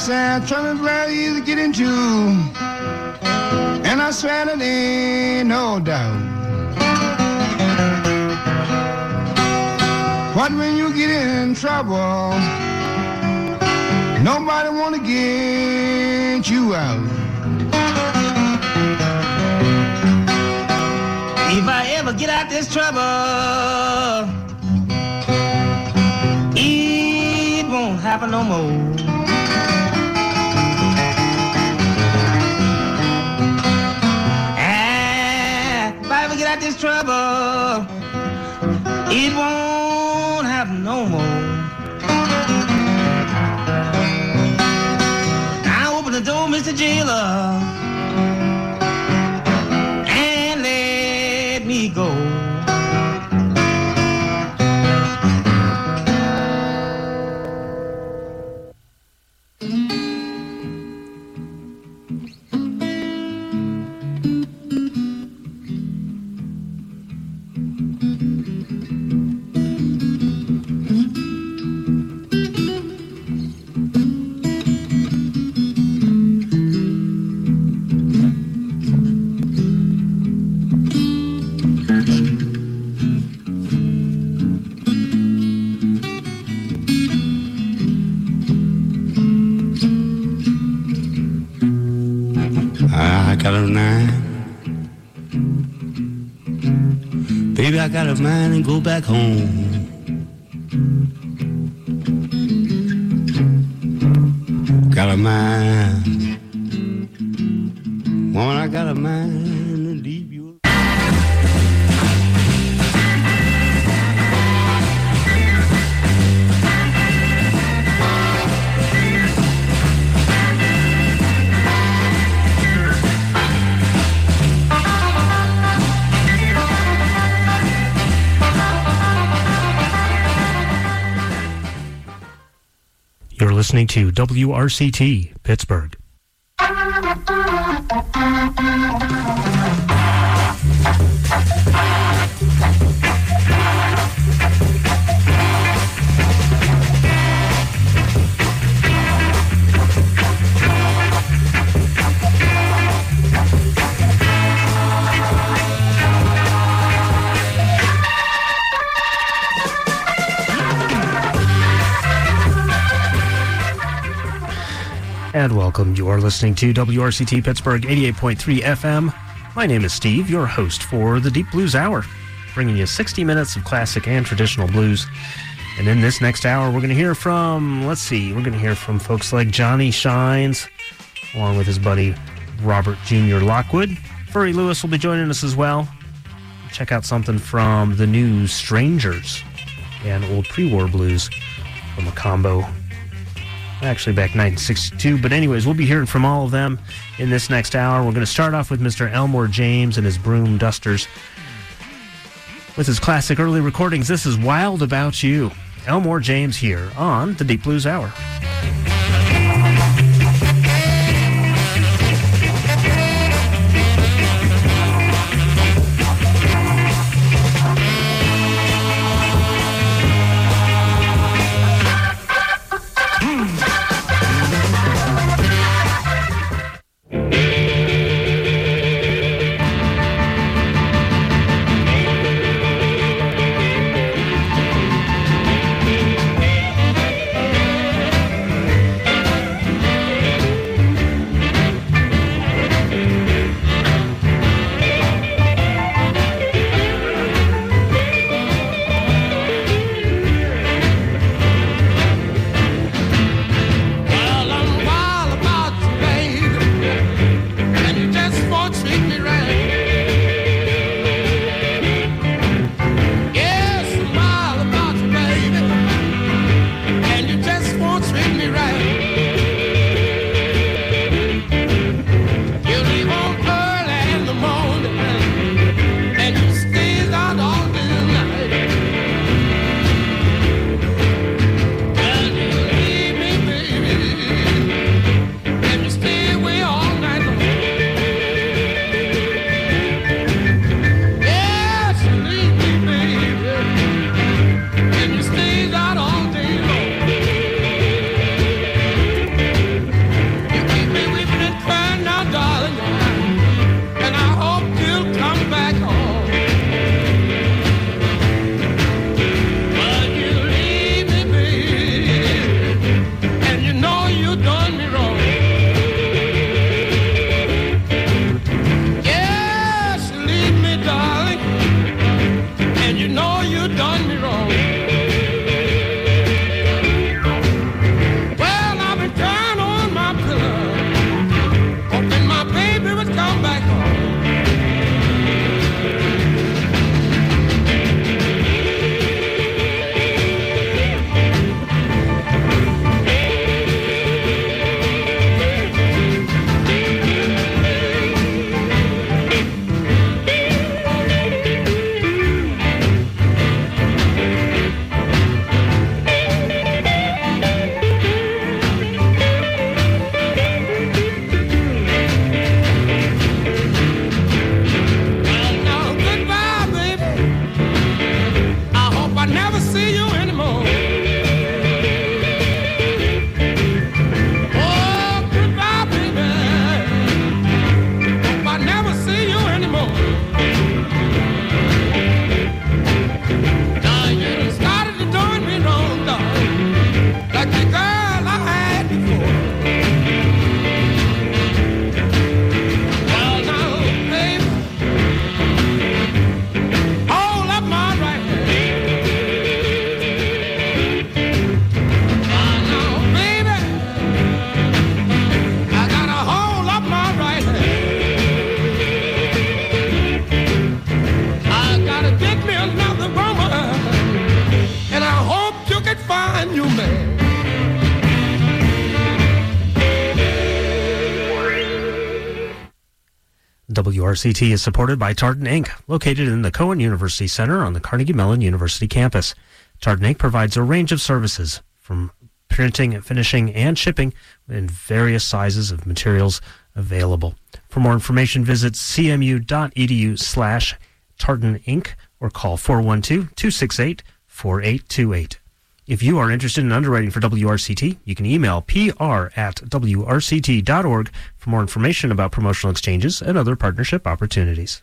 said trouble's very easy to get into, and I swear that ain't no doubt. But when you get in trouble, nobody wanna get you out. If I ever get out this trouble, it won't happen no more. If I ever get out this trouble, it won't happen no more. I open the door, Mr. Jailer, and let me go. Baby, I got a mind and go back home. Got a mind. Woman, I got a mind to leave you. You're listening to WRCT, Pittsburgh. And welcome. You are listening to WRCT Pittsburgh 88.3 FM. My name is Steve, your host for the Deep Blues Hour, bringing you 60 minutes of classic and traditional blues. And in this next hour, we're going to hear from, we're going to hear from folks like Johnny Shines, along with his buddy Robert Jr. Lockwood. Furry Lewis will be joining us as well. Check out something from the new Strangers and old pre-war blues from a combo. Actually back 1962, but anyways, we'll be hearing from all of them in this next hour. We're going to start off with Mr. Elmore James and his Broom Dusters with his classic early recordings. This is Wild About You. Elmore James here on the Deep Blues Hour. know you done me wrong. Well, I've been crying on my pillow, hoping my baby would come back home. WRCT is supported by Tartan Inc., located in the Cohen University Center on the Carnegie Mellon University campus. Tartan Inc. provides a range of services, from printing, finishing, and shipping in various sizes of materials available. For more information, visit cmu.edu/Tartan Inc. or call 412-268-4828. If you are interested in underwriting for WRCT, you can email pr@wrct.org for more information about promotional exchanges and other partnership opportunities.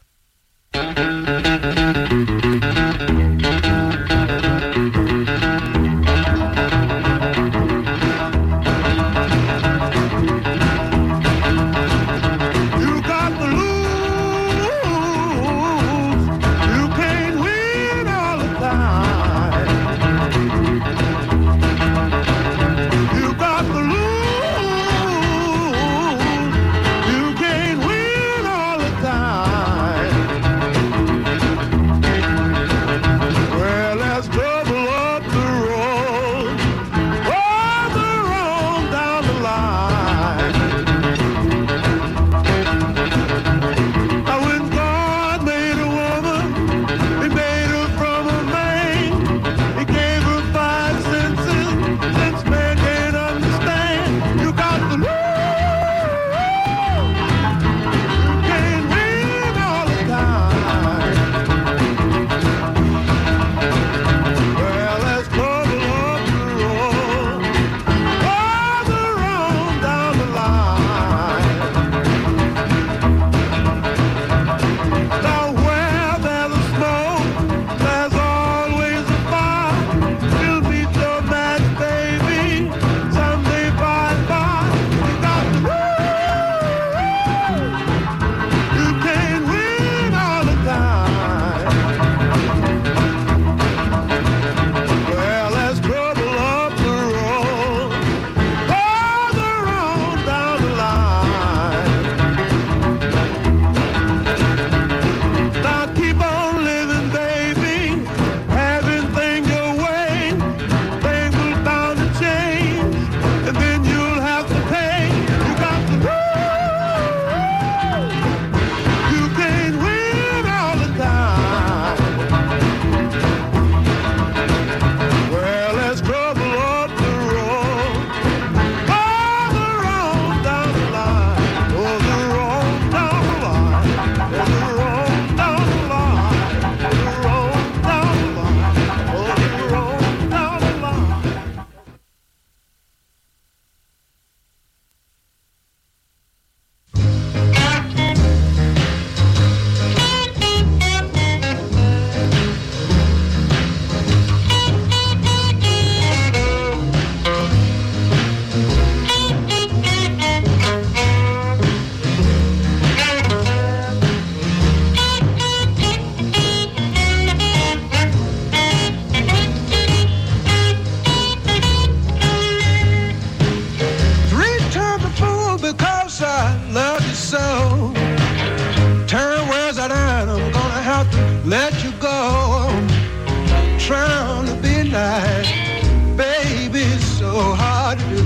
trying to be nice, baby, it's so hard to do.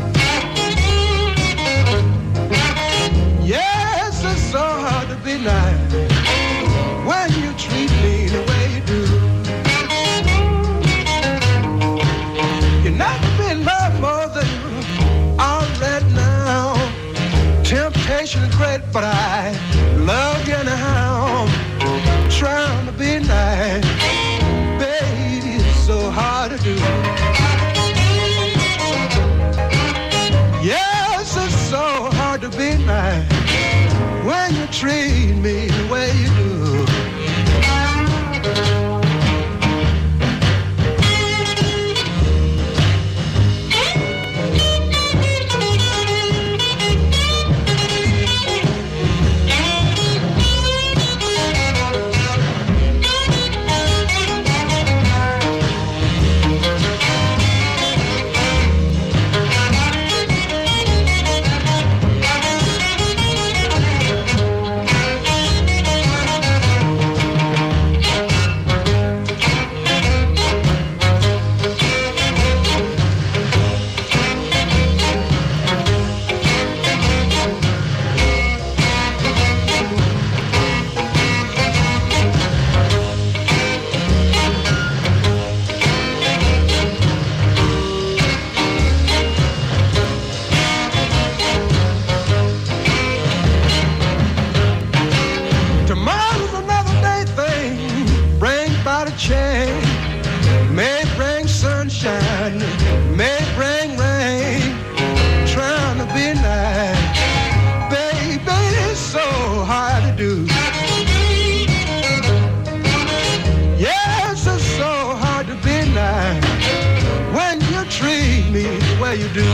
Yes, it's so hard to be nice when you treat me the way you do. You're not in love more than already now. Temptation is great, but I love you anyhow. Trying to be nice, baby, it's so hard to do. Yes, it's so hard to be nice when you treat me the way you do. You do.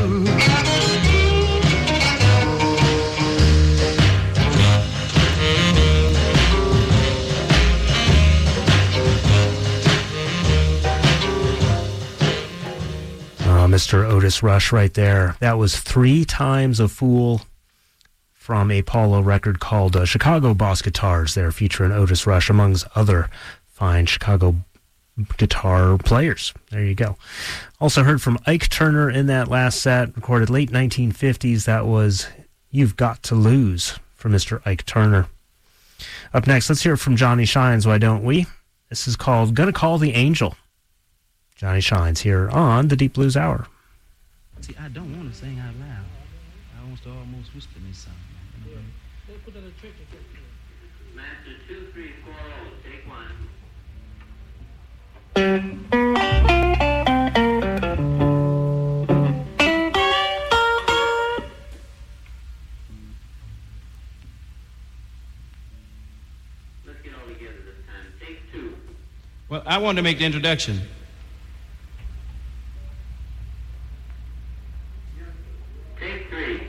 Mr. Otis Rush right there. That was Three Times a Fool from a Paulo record called Chicago Boss Guitars there, featuring Otis Rush amongst other fine Chicago guitar players. There you go. Also heard from Ike Turner in that last set, recorded late 1950s. That was You've Got to Lose from Mr. Ike Turner. Up next, let's hear from Johnny Shines, Why Don't We? This is called Gonna Call the Angel. Johnny Shines here on the Deep Blues Hour. See, I don't want to sing out loud. I want to almost whisper me something. Master 2, 3, 4, take 1. Let's get all together this time. Take 2. Well, I wanted to make the introduction. Take 3.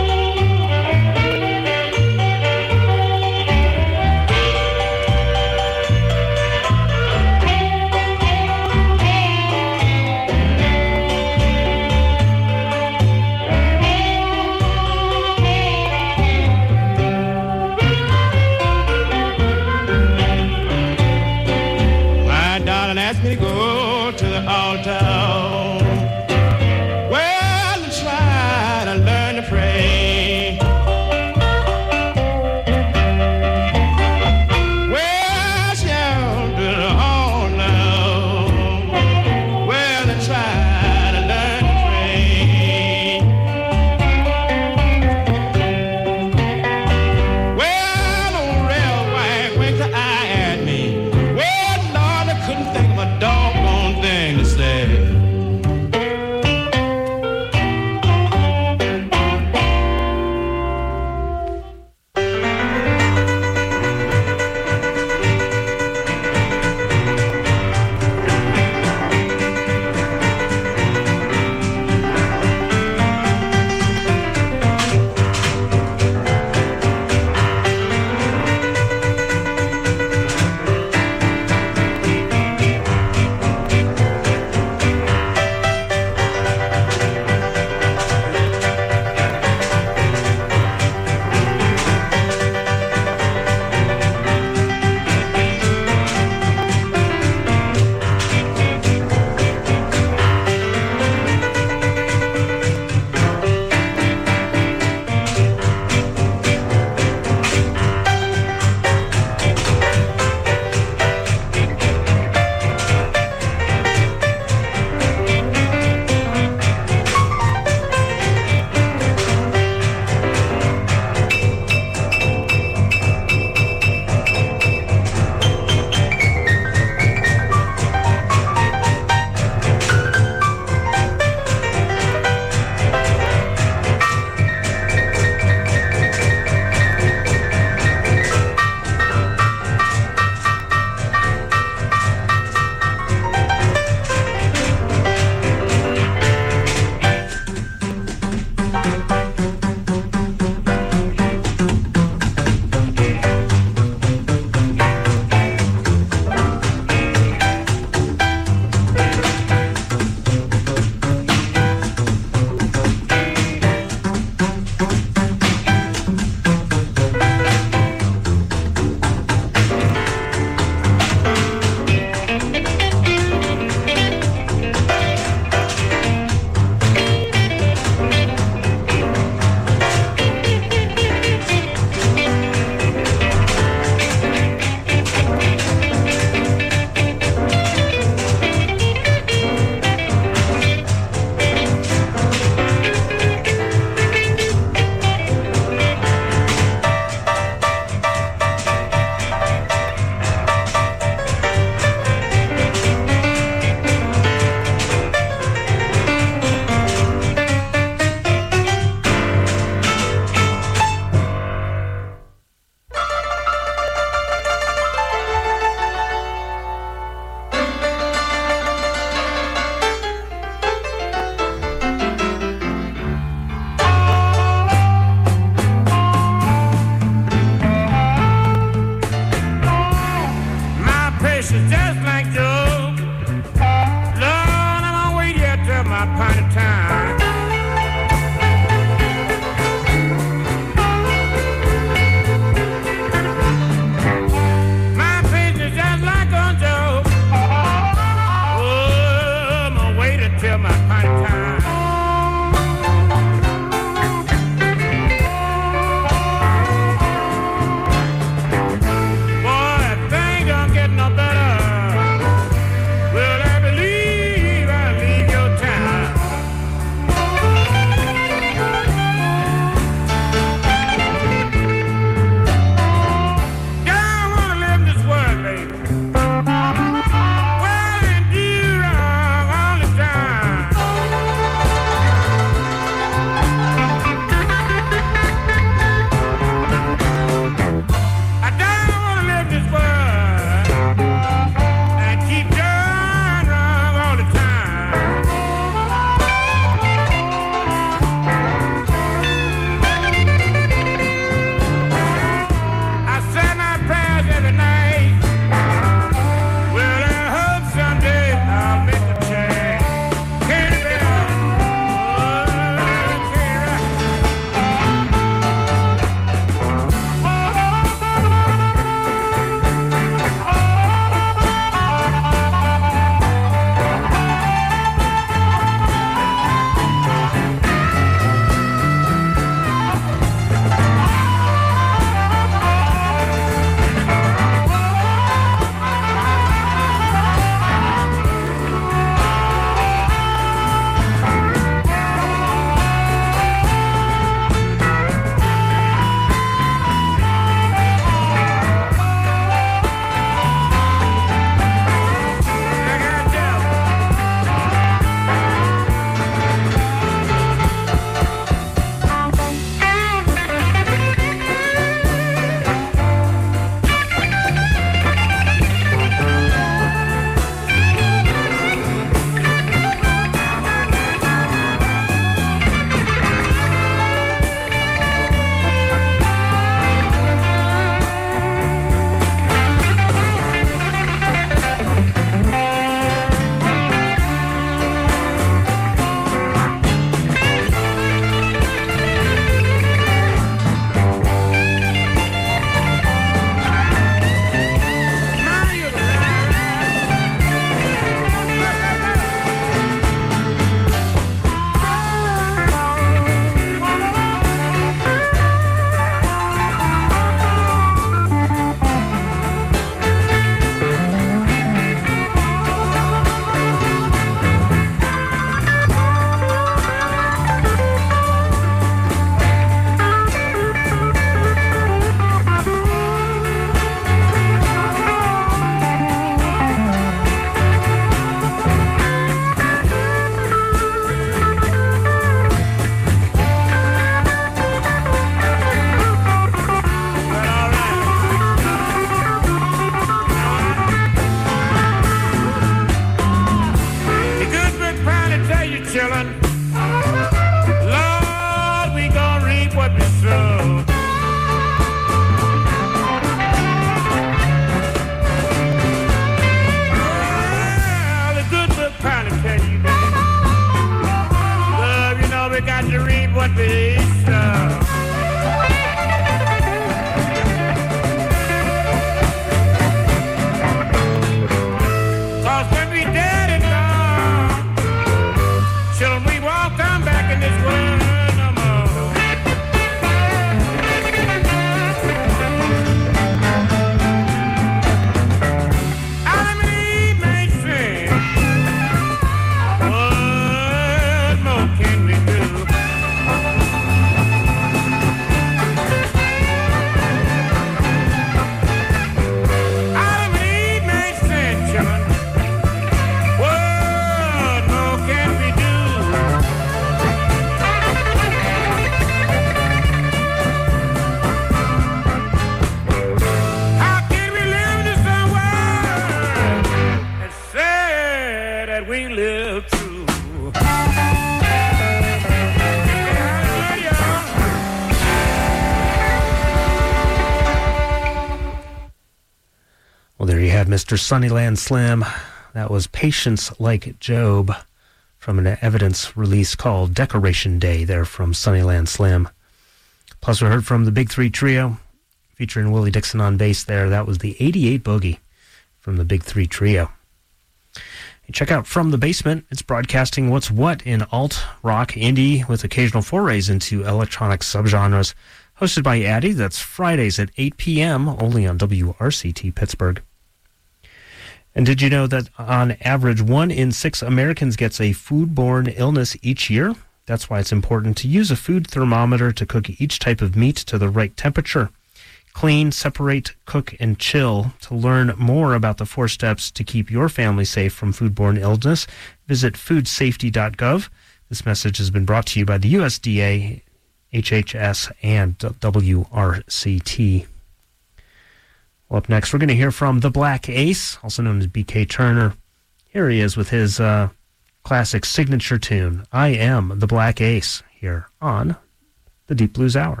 Well, there you have Mr. Sunnyland Slim. That was Patience Like Job from an evidence release called Decoration Day there from Sunnyland Slim. Plus, we heard from the Big Three Trio featuring Willie Dixon on bass there. That was the 88 Boogie from the Big Three Trio. And check out From the Basement. It's broadcasting what's what in alt, rock, indie with occasional forays into electronic subgenres. Hosted by Addie. That's Fridays at 8 p.m. only on WRCT Pittsburgh. And did you know that on average, 1 in 6 Americans gets a foodborne illness each year? That's why it's important to use a food thermometer to cook each type of meat to the right temperature. Clean, separate, cook, and chill. To learn more about the 4 steps to keep your family safe from foodborne illness, visit foodsafety.gov. This message has been brought to you by the USDA, HHS, and WRCT. Well, up next, we're going to hear from the Black Ace, also known as B.K. Turner. Here he is with his classic signature tune, I Am the Black Ace, here on the Deep Blues Hour.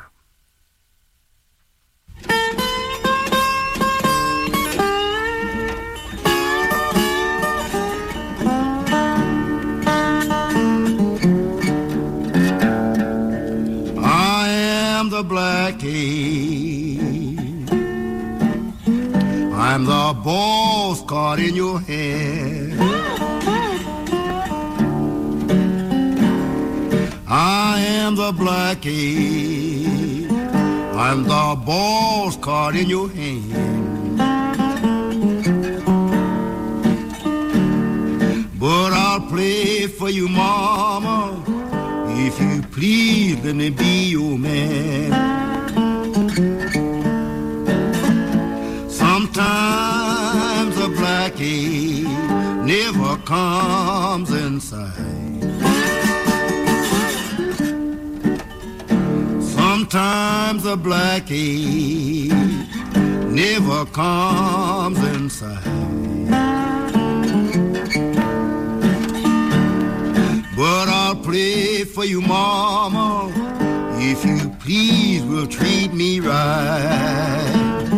I am the Black Ace. I'm the boss caught in your hand. I am the Black Ace. I'm the boss caught in your hand. But I'll play for you, mama. If you please, let me be your man. Sometimes a black ace never comes inside. Sometimes a black ace never comes inside. But I'll play for you, mama, if you please will treat me right.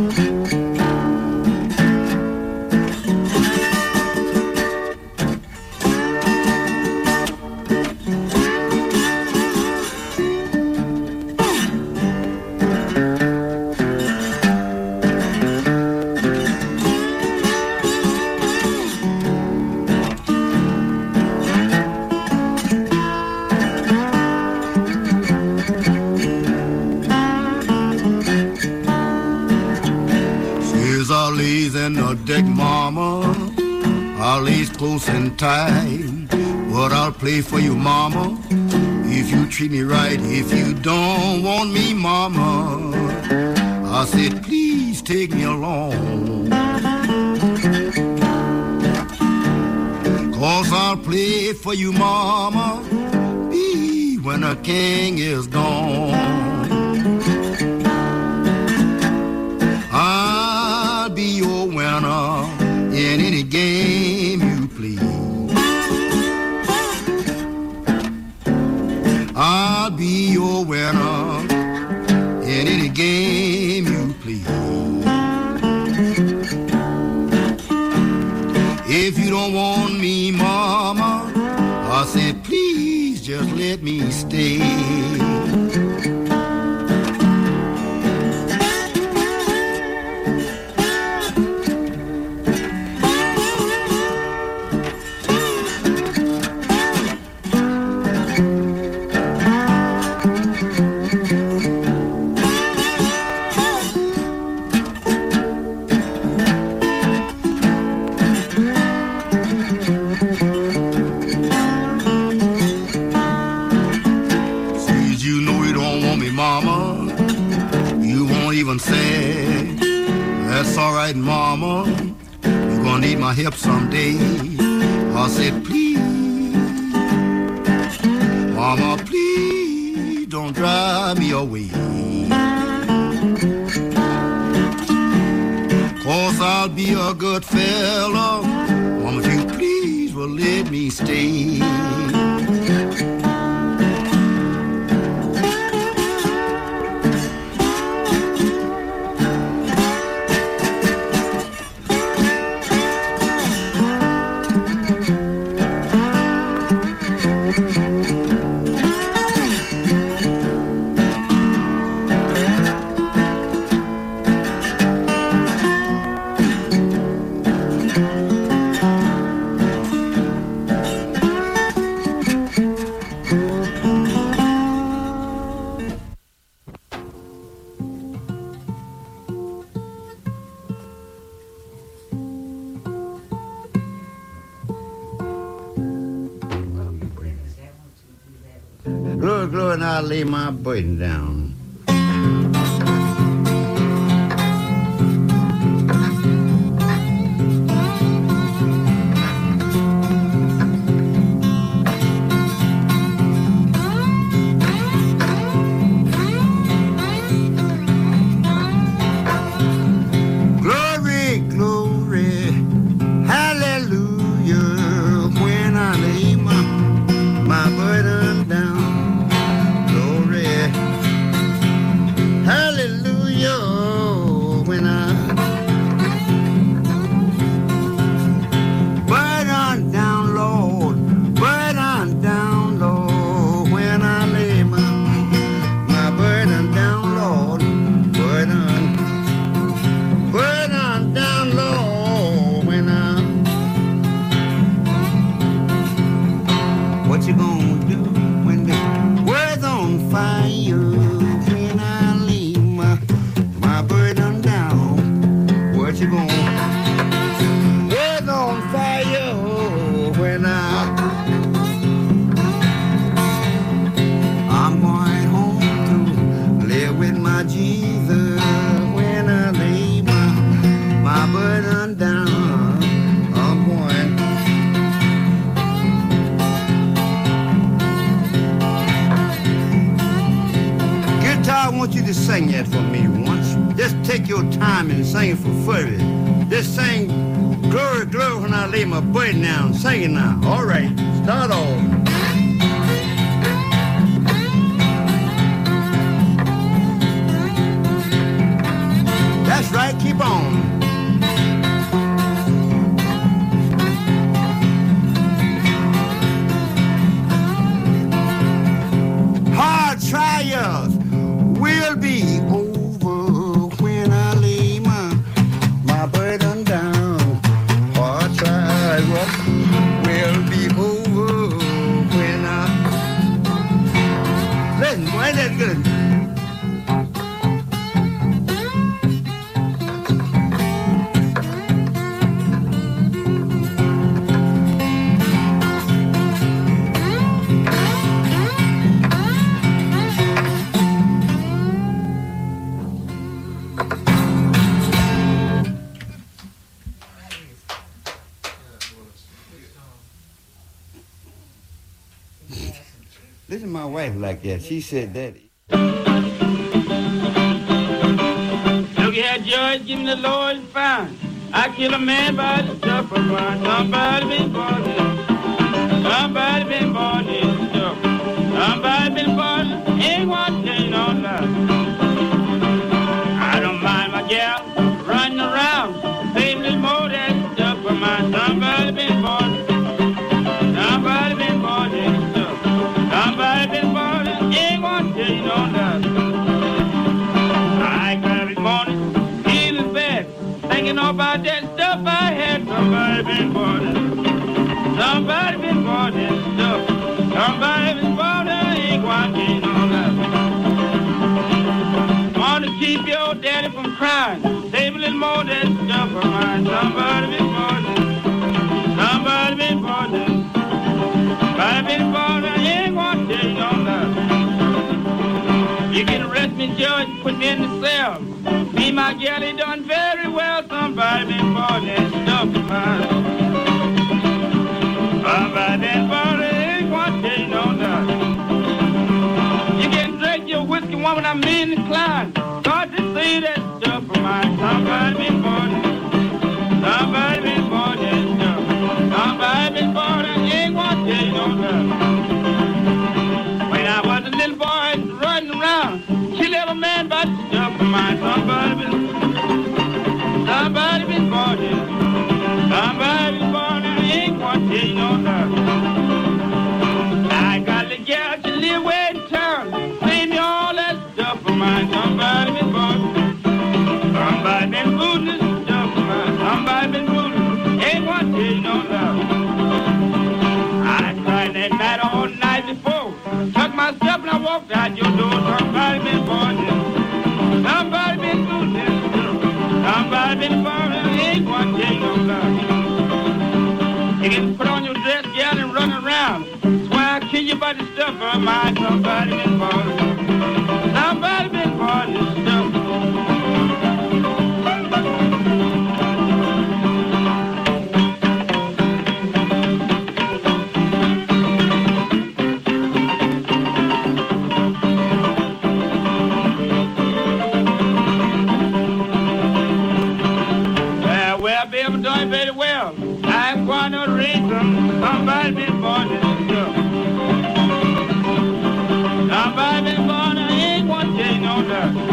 In the deck, mama, I'll lay close and tight. But I'll play for you, mama, if you treat me right. If you don't want me, mama, I said, please take me along. 'Cause I'll play for you, mama, be when the king is gone. I'll be your winner in any game you please. I'll be your winner in any game you please. If you don't want me, mama, I said, please just let me stay. Say, that's all right, mama, you're gonna need my help someday. I said, please, mama, please don't drive me away. 'Cause I'll be a good fella, mama, if you please will let me stay. glory, and I lay my burden down. Sing that for me once. Just take your time and sing for further. Just sing glory, glory when I lay my burden down. Sing it now. All right, start on. That's right, keep on. Hard trials will be over when I lay my burden down. Hard trials will be over when I... Listen, why ain't that good? Listen to my wife like that. She said that. Look here, George, give me the Lord's fine. I kill a man by the stuff of mine. Somebody been born in. Somebody been born in stuff. Somebody been born in. Ain't one thing on love. I don't mind my gal running around. Save a little more of that stuff of mine. Somebody been born in. Somebody been born in stuff. Somebody been born in. Ain't one thing on love. I got every morning feeling bad. Thinking about that stuff I had. Somebody been born in. Somebody been born in stuff. Somebody been born in. Ain't one thing on love. Want to keep your daddy from crying. Save a little more of that stuff of mine. Somebody been born in. Somebody been born in. Somebody been born in. Ain't one thing on love. You can arrest me, George, put me in the cell. Me and my gal, they done very well. Somebody been born in stuff of mine. Somebody been born in. Ain't one thing on love. You can drink your whiskey, woman, I'm inclined. Start to see that stuff of mine. Somebody been born in. Somebody been born in stuff. Somebody been born in. Ain't one thing on love. When I was a little boy running around, kill every man by the stuff of mine. Somebody been born in. Somebody been born in. Ain't one thing on love. I got the girl to live way in town. Save me all that stuff of mine. Somebody been born. Somebody been booting this stuff of mine. Somebody been booting. Ain't one thing on love. I cried that night all night before. Took my step and I walked out your door. Somebody been born in. Somebody been booting this stuff. Somebody been born. Ain't one thing on love. You can put on your dress, gal, and run around. Swear I'll kill you by the stuff. stuff of mine. Somebody been bought it. Somebody been bought this stuff. Doing very well. I'm going to reason somebody been born this stuff. Somebody been born, I ain't gonna tell you no doubt.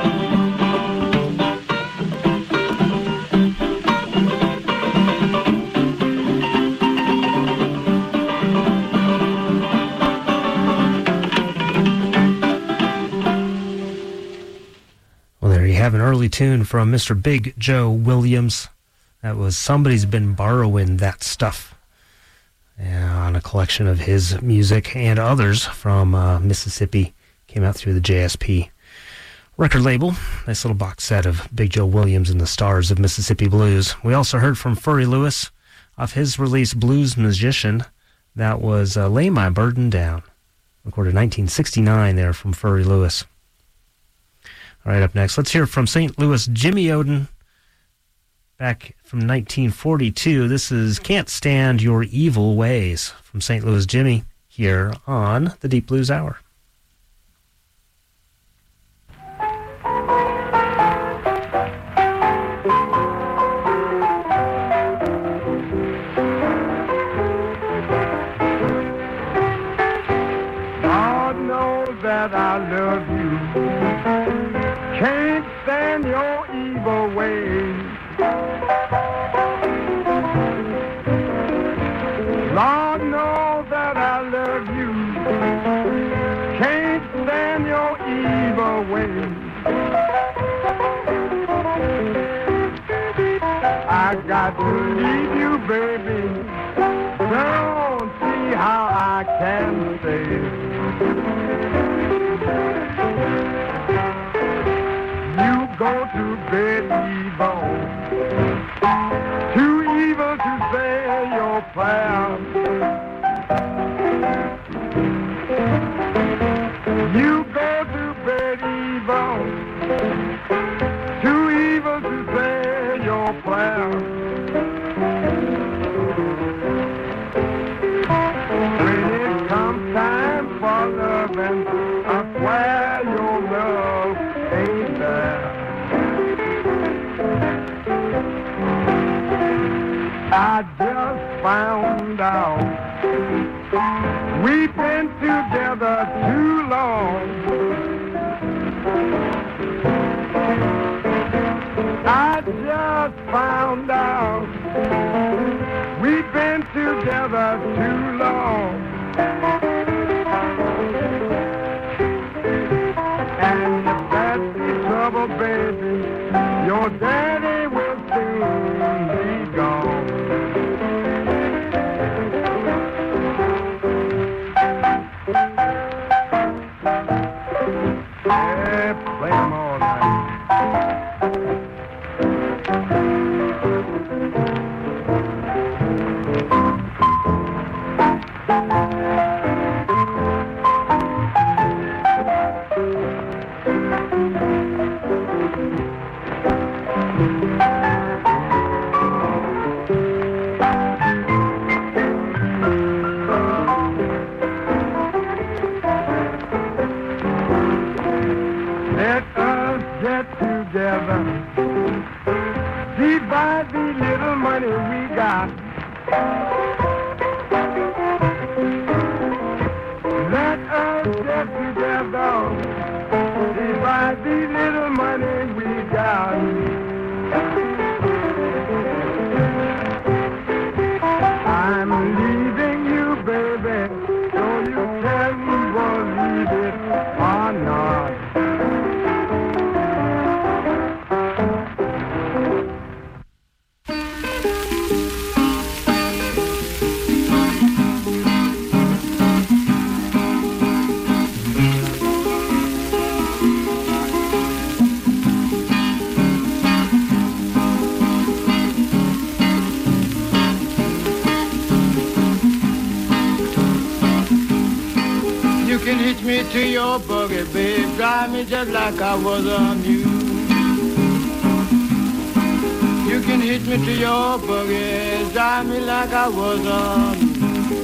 Well, there you have an early tune from Mr. Big Joe Williams. That was Somebody's Been Borrowing That Stuff, on a collection of his music and others from Mississippi. Came out through the JSP record label. Nice little box set of Big Joe Williams and the Stars of Mississippi Blues. We also heard from Furry Lewis off his release Blues Musician. That was Lay My Burden Down, recorded 1969 there from Furry Lewis. All right, up next, let's hear from St. Louis Jimmy Oden. Back from 1942, this is Can't Stand Your Evil Ways from St. Louis Jimmy here on the Deep Blues Hour. God knows that I love you. Can't stand your evil ways. Lord knows that I love you. Can't stand your evil ways. I got to leave you, baby. Don't see how I can stay. You go to bed evil. Too evil to say your prayers. You go to bed evil. Too evil to say your prayers. When it comes time for loving, I swear your love ain't there. I just found out we've been together too long. I just found out we've been together too long. And if that's the trouble, baby, your daddy will soon be gone. Yeah, play 'em all night. Let us get together, divide the little money we got. Let us get together, divide the little money we got. I'm leaving you, baby, so you can believe it or not. hitch me to your buggy, babe, drive me just like I was a mule. You can hitch me to your buggy, drive me like I was a mule.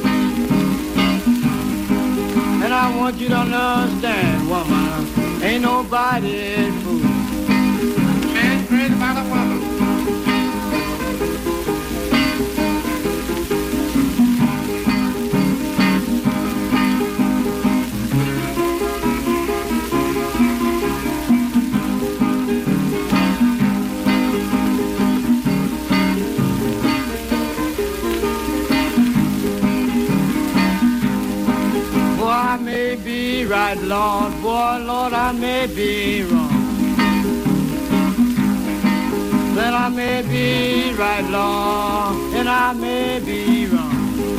And I want you to understand, woman, ain't nobody fool. Man, crazy about a woman. I may be right, Lord, boy, Lord, I may be wrong. Then I may be right, Lord, and I may be wrong.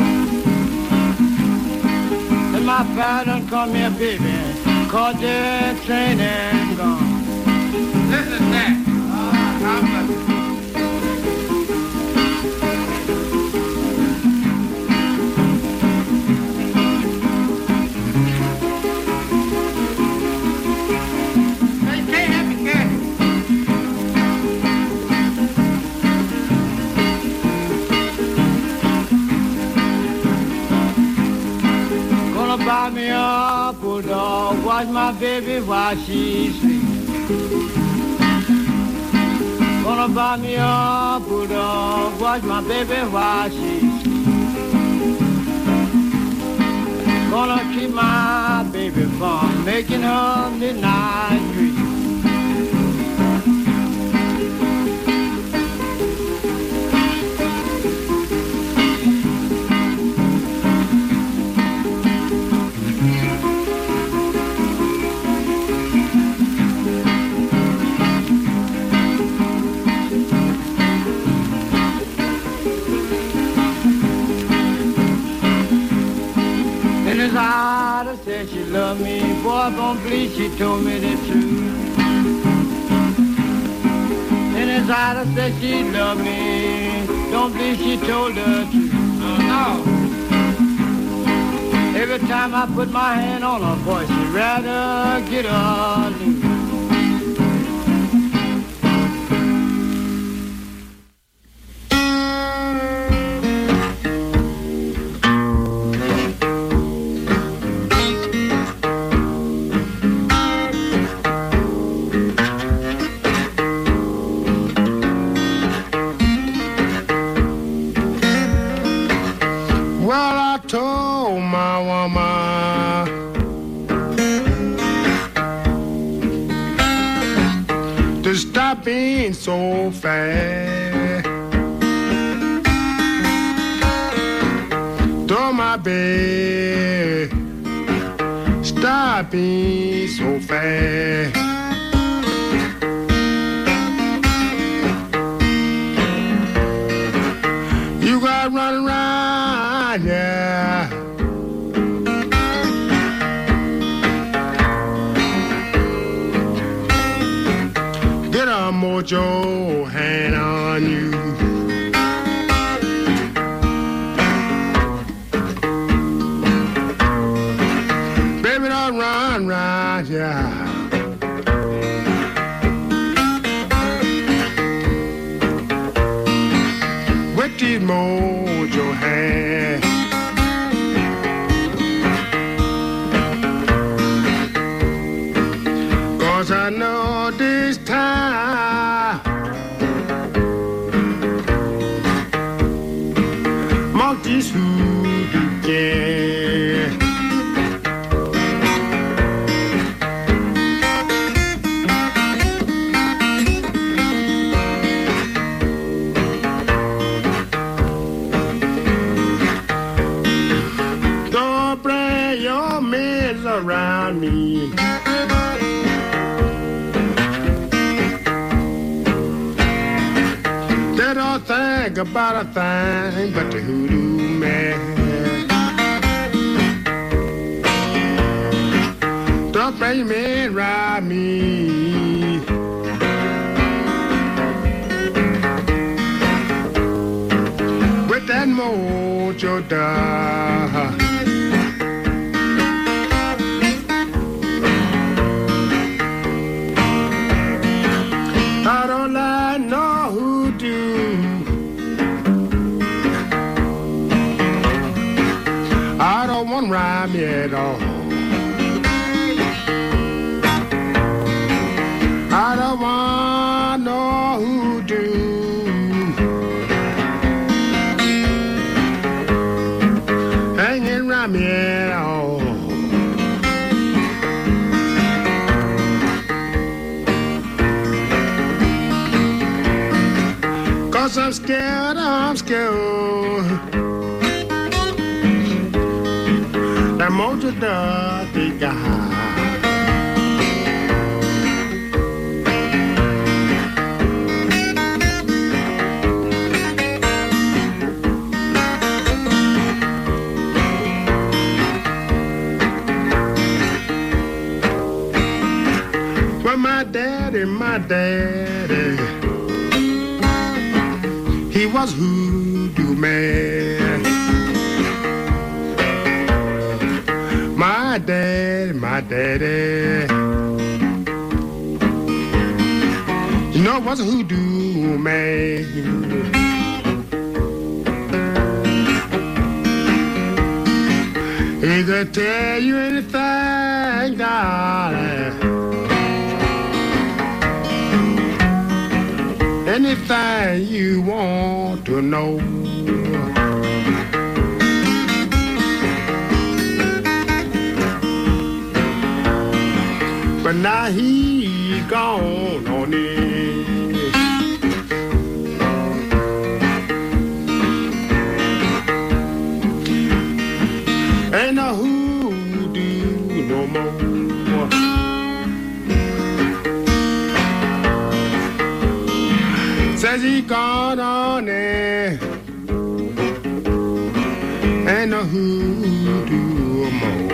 And my father come here, baby, 'cause the train ain't gone. Listen to that. God bless you. Buy me a bulldog, watch my baby while she sleeps. Gonna buy me a bulldog, watch my baby while she sleeps. Gonna keep my baby from making her midnight dreams. Ida said she loved me, boy, don't believe she told me the truth. And as Ida said she loved me, don't believe she told the truth. No. Every time I put my hand on her, boy, she'd rather get her loose. Being so fast, though my baby, stop being so fast. You got running around, yeah. Mojo hand on you. Baby, don't run, yeah. With these mojo hand. Cause I know this time monkeys who do care. Don't bring your mess around me. Don't think about a thing but the hoodoo man. Don't bring me around me. With that mojo dog. do. I don't want to rhyme me at all. I don't want no hoodoo. Hanging around me at all. Cause I'm scared, that mojo does the guy. Well, my daddy, he was hoodoo man. My daddy, you know, was a hoodoo man. He could tell you anything, darling. Anything you want to know. But now he gone on it. Ain't no hoodoo no more. Says he gone on it. Ain't no hoodoo more.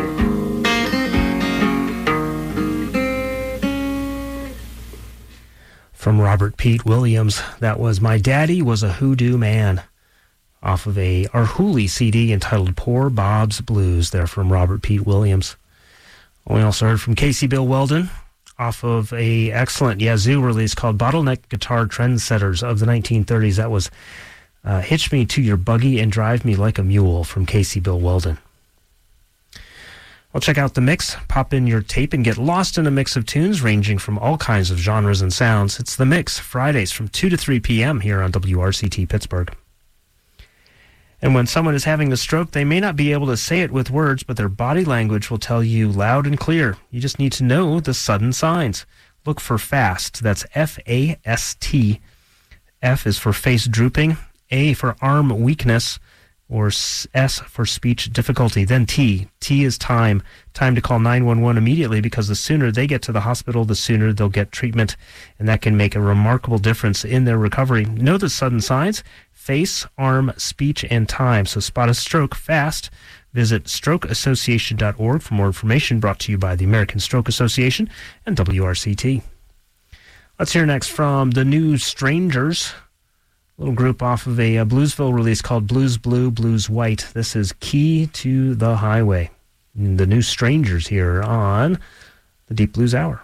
From Robert Pete Williams, that was My Daddy Was a Hoodoo Man, off of a Arhoolie CD entitled Poor Bob's Blues, there from Robert Pete Williams. We also heard from Casey Bill Weldon, off of a excellent Yazoo release called Bottleneck Guitar Trendsetters of the 1930s. That was Hitch Me to Your Buggy and Drive Me Like a Mule from Casey Bill Weldon. Well, check out the mix, pop in your tape, and get lost in a mix of tunes ranging from all kinds of genres and sounds. It's The Mix, Fridays from 2 to 3 p.m. here on WRCT Pittsburgh. And when someone is having a stroke, they may not be able to say it with words, but their body language will tell you loud and clear. You just need to know the sudden signs. Look for FAST. That's F-A-S-T. F is for face drooping, A for arm weakness, or S for speech difficulty. Then T. T is time. Time to call 911 immediately, because the sooner they get to the hospital, the sooner they'll get treatment, and that can make a remarkable difference in their recovery. Know the sudden signs: face, arm, speech, and time. So spot a stroke fast. Visit strokeassociation.org for more information, brought to you by the American Stroke Association and WRCT. Let's hear next from the New Strangers, a little group off of a Bluesville release called Blues Blue, Blues White. This is Key to the Highway. The New Strangers here on the Deep Blues Hour.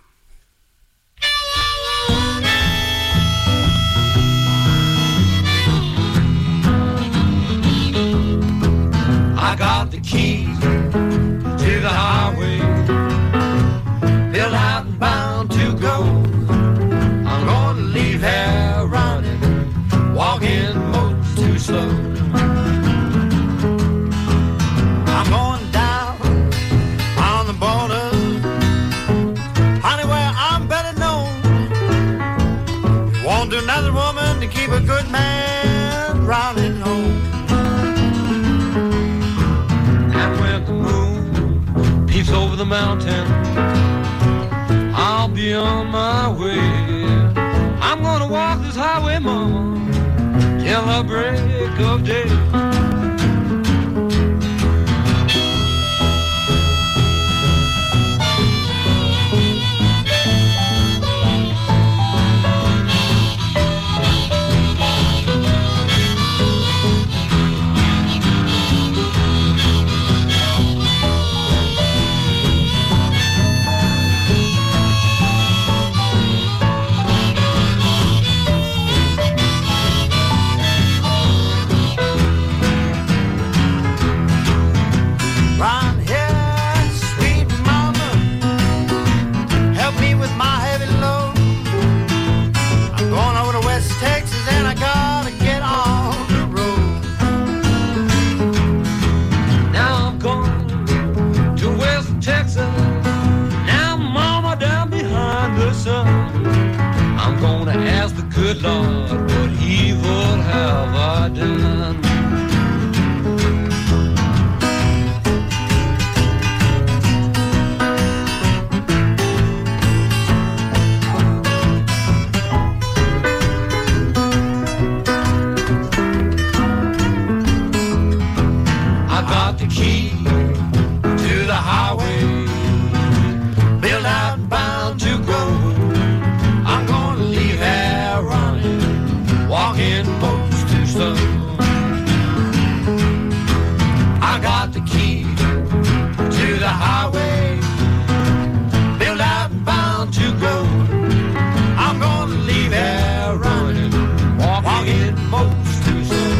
I got the keys to the highway, built out and bound to go. I'm gonna leave here running, walking most too slow. I'm going down on the border, honey, where I'm better known. Won't do another woman to keep a good man running home. Over the mountain, I'll be on my way. I'm gonna walk this highway, mama, till the break of day. walking most too slow. I got the key to the highway, built out and bound to go. I'm gonna leave here running, walking most too slow.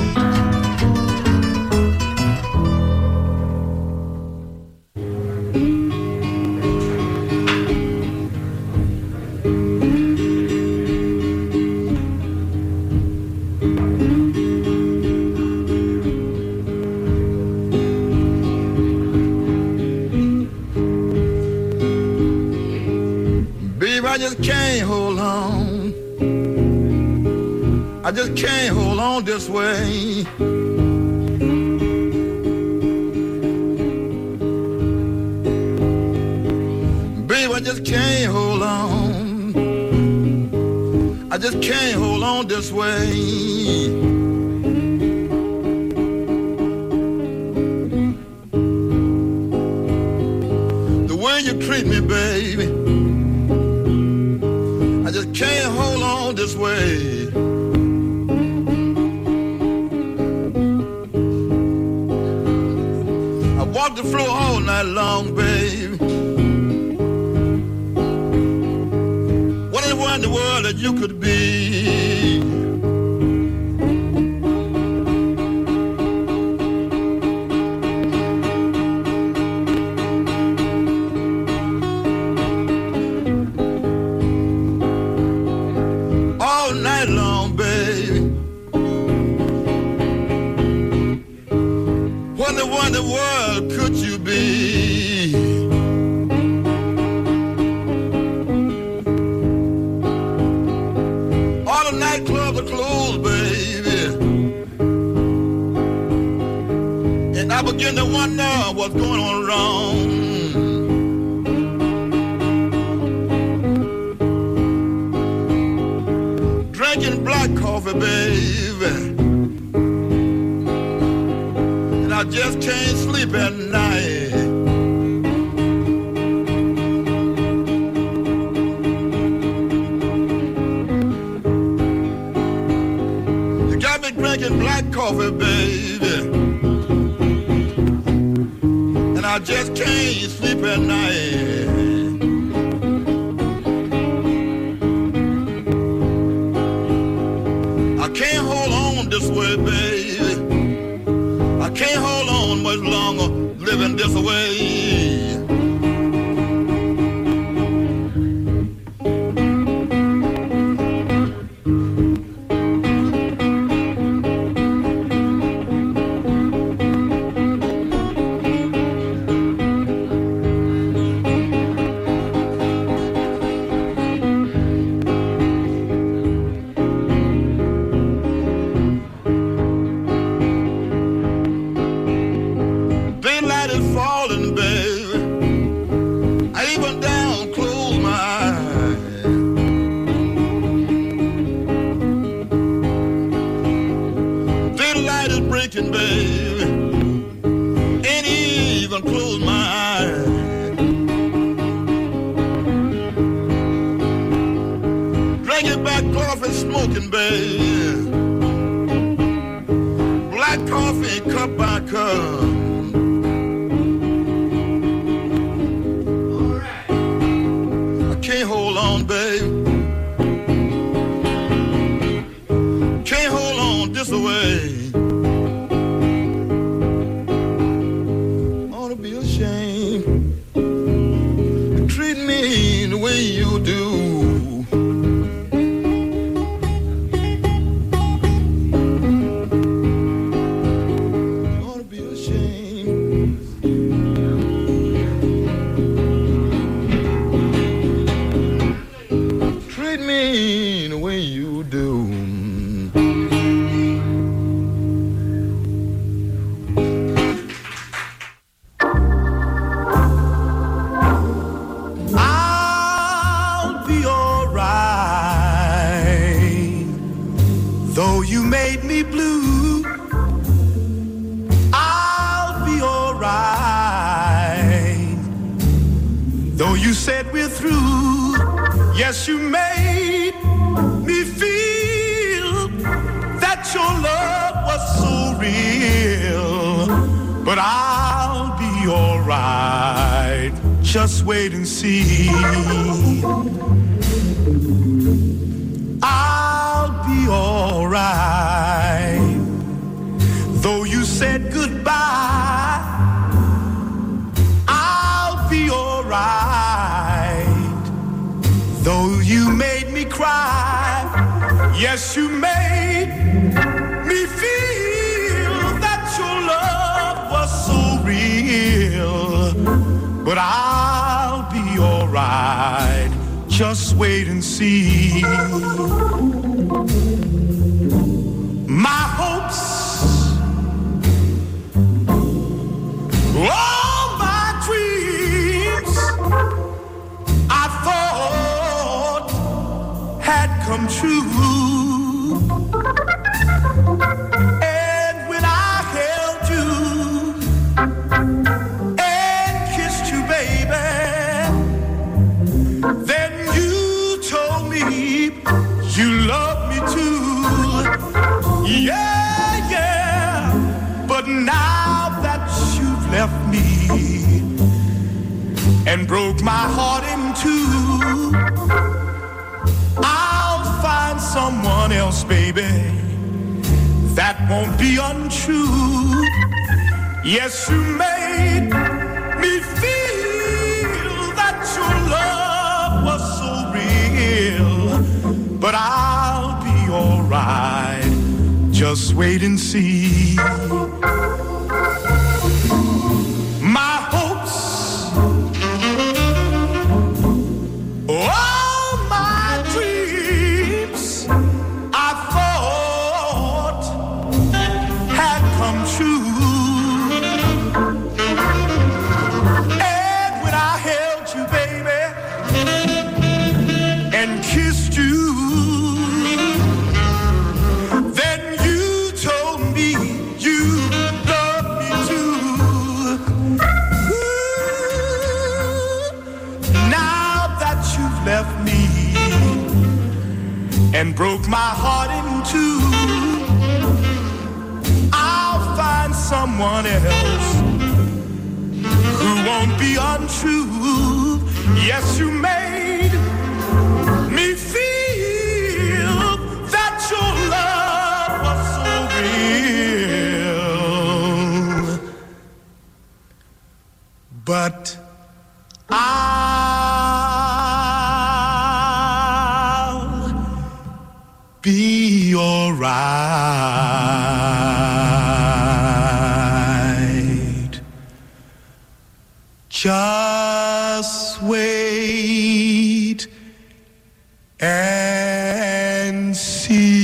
I just can't hold on. I just can't hold on this way. Babe, I just can't hold on. I just can't hold on this way. The way you treat me, baby, I just can't hold on this way. I walked the floor all night long, baby. What in the world that you could be? What in the world could you be? All the nightclubs are closed, baby, and I begin to wonder what's going on wrong. Drinking black coffee, baby, I just can't sleep at night. You got me drinking black coffee, baby, and I just can't sleep at night. I can't hold on this way, baby. I can't hold on much longer living this way. Baby, ain't even close my eyes. Drinking back coffee, smoking, baby, black coffee, cup by cup. All right. I can't hold on, baby. Can't hold on this way. Treat me the way you do. You ought to be ashamed. Treat me the way you do. Though you made me blue, I'll be alright. Though you said we're through, yes, you made me feel real, but I'll be alright. Just wait and see. I'll be alright. Though you said goodbye, I'll be alright. Though you made me cry, yes, you made me feel that your love was so real. But I'll be alright. Just wait and see. My hopes, all my dreams, I thought had come true. And when I held you and kissed you, baby, then you told me you love me too. Yeah, yeah. But now that you've left me and broke my heart in two, I'll find someone else, baby, that won't be untrue. Yes, you made me feel that your love was so real, but I'll be alright. Just wait and see. My hopes, all my dreams, I thought had come true. And when I held you, baby, and kissed you, then you told me you loved me too. Now that you've left me and broke my heart in two, I'll find someone else who won't be untrue. Yes, you made me feel that your love was so real, but I'll be alright. Just wait and see.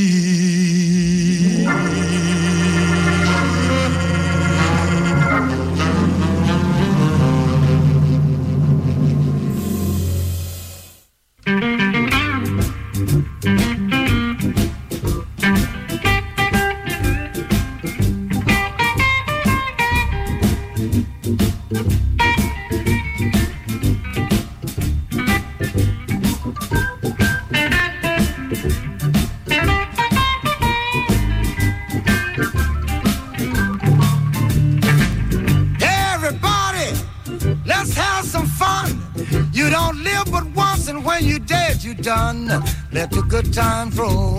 Everybody, let's have some fun. You don't live but once, and when you're dead, you're done. Let the good times roll.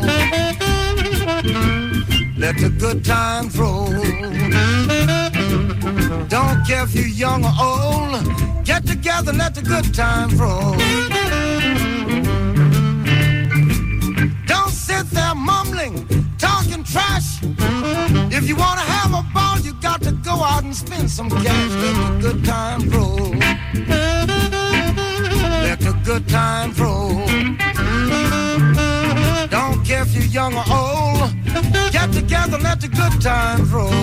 Let the good times roll. Don't care if you're young or old. Get together, let the good times roll. Don't sit there mumbling, talking trash. If you want to have a ball, you got to go out and spend some cash. Let the good times roll. Let the good times roll. Don't care if you're young or old. Get together, let the good times roll.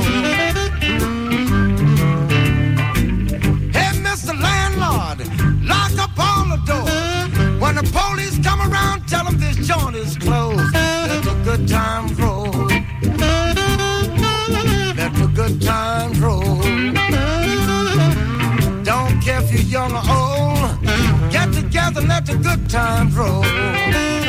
Hey, Mr. Landlord, lock up all the doors. When the police come around, tell them this joint is closed. Let the good times roll. Let the good times roll. Don't care if you're young or old. Get together, let the good times roll.